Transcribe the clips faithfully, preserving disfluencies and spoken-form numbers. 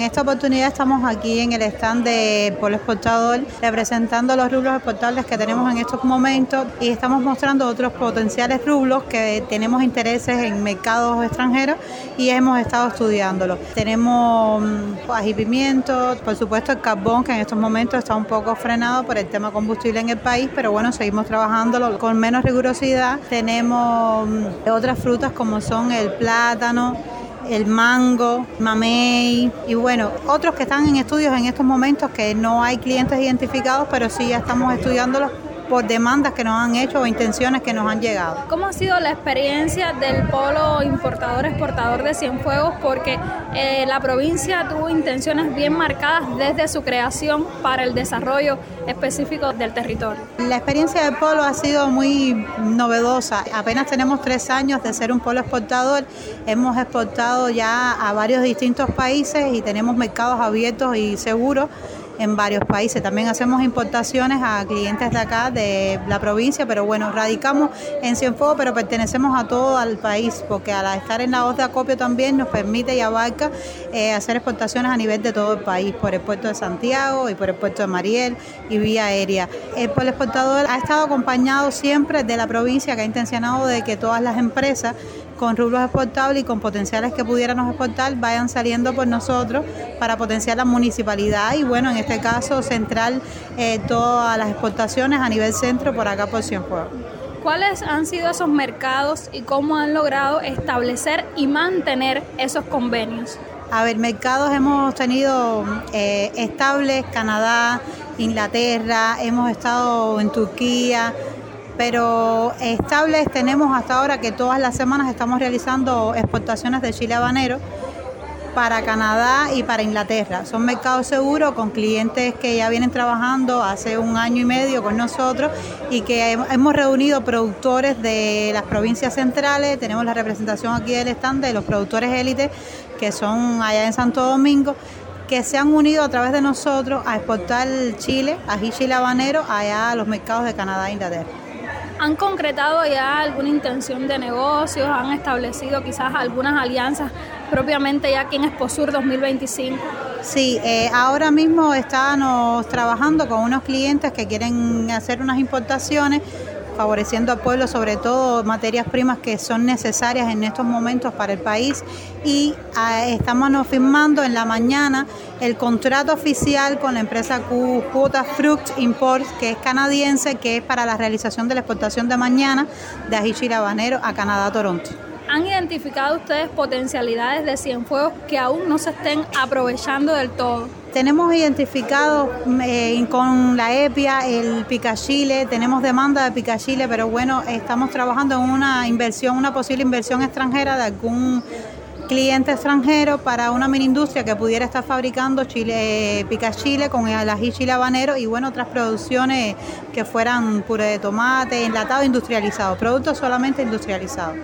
esta oportunidad estamos aquí en el stand de Polo Exportador representando los rublos exportables que tenemos en estos momentos y estamos mostrando otros potenciales rublos que tenemos intereses en mercados extranjeros y hemos estado estudiándolos. Tenemos ají pimiento, por supuesto el carbón, que en estos momentos está un poco frenado por el tema combustible en el país, pero bueno, seguimos trabajándolo con menos rigurosidad. Tenemos otras frutas como son el plátano, el mango, mamey y bueno, otros que están en estudios en estos momentos que no hay clientes identificados, pero sí ya estamos estudiándolos por demandas que nos han hecho o intenciones que nos han llegado. ¿Cómo ha sido la experiencia del polo importador-exportador de Cienfuegos? Porque eh, la provincia tuvo intenciones bien marcadas desde su creación para el desarrollo específico del territorio. La experiencia del polo ha sido muy novedosa. Apenas tenemos tres años de ser un polo exportador. Hemos exportado ya a varios distintos países y tenemos mercados abiertos y seguros en varios países. También hacemos importaciones a clientes de acá, de la provincia, pero bueno, radicamos en Cienfuegos, pero pertenecemos a todo el país, porque al estar en la hoz de acopio también nos permite y abarca eh, hacer exportaciones a nivel de todo el país, por el puerto de Santiago y por el puerto de Mariel y vía aérea. El polo exportador ha estado acompañado siempre de la provincia, que ha intencionado de que todas las empresas con rublos exportables y con potenciales que pudiéramos exportar vayan saliendo por nosotros para potenciar la municipalidad y bueno, en este caso central eh, todas las exportaciones a nivel centro por acá por Cienfuegos. ¿Cuáles han sido esos mercados y cómo han logrado establecer y mantener esos convenios? A ver, mercados hemos tenido eh, estables, Canadá, Inglaterra, hemos estado en Turquía, pero estables tenemos hasta ahora que todas las semanas estamos realizando exportaciones de chile habanero para Canadá y para Inglaterra. Son mercados seguros con clientes que ya vienen trabajando hace un año y medio con nosotros y que hemos reunido productores de las provincias centrales. Tenemos la representación aquí del stand de los productores élites que son allá en Santo Domingo, que se han unido a través de nosotros a exportar chile, ají chile habanero, allá a los mercados de Canadá e Inglaterra. ¿Han concretado ya alguna intención de negocios? ¿Han establecido quizás algunas alianzas propiamente ya aquí en Exposur dos mil veinticinco? Sí, eh, ahora mismo estamos trabajando con unos clientes que quieren hacer unas importaciones, favoreciendo al pueblo, sobre todo materias primas que son necesarias en estos momentos para el país y eh, estamos firmando en la mañana el contrato oficial con la empresa Cúcuta Fruit Imports, que es canadiense, que es para la realización de la exportación de mañana de ají chile habanero a Canadá, Toronto. ¿Han identificado ustedes potencialidades de Cienfuegos que aún no se estén aprovechando del todo? Tenemos identificado eh, con la EPIA el picachile, tenemos demanda de picachile, pero bueno, estamos trabajando en una inversión, una posible inversión extranjera de algún cliente extranjero para una mini industria que pudiera estar fabricando chile, eh, picachile con el ají chile habanero y bueno, otras producciones que fueran puré de tomate, enlatado, industrializado, productos solamente industrializados.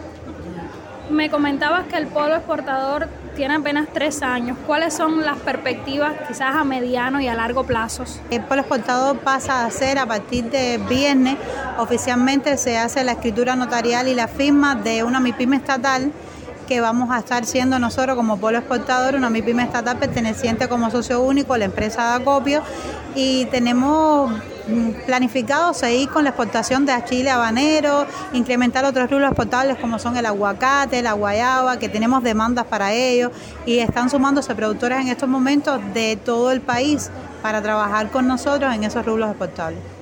Me comentabas que el polo exportador tiene apenas tres años. ¿Cuáles son las perspectivas quizás a mediano y a largo plazo? El polo exportador pasa a ser a partir de viernes, oficialmente se hace la escritura notarial y la firma de una MIPYME estatal que vamos a estar siendo nosotros como polo exportador, una MIPYME estatal perteneciente como socio único a la empresa de acopio y tenemos planificado seguir con la exportación de chile habanero, incrementar otros rubros exportables como son el aguacate, la guayaba, que tenemos demandas para ello y están sumándose productores en estos momentos de todo el país para trabajar con nosotros en esos rubros exportables.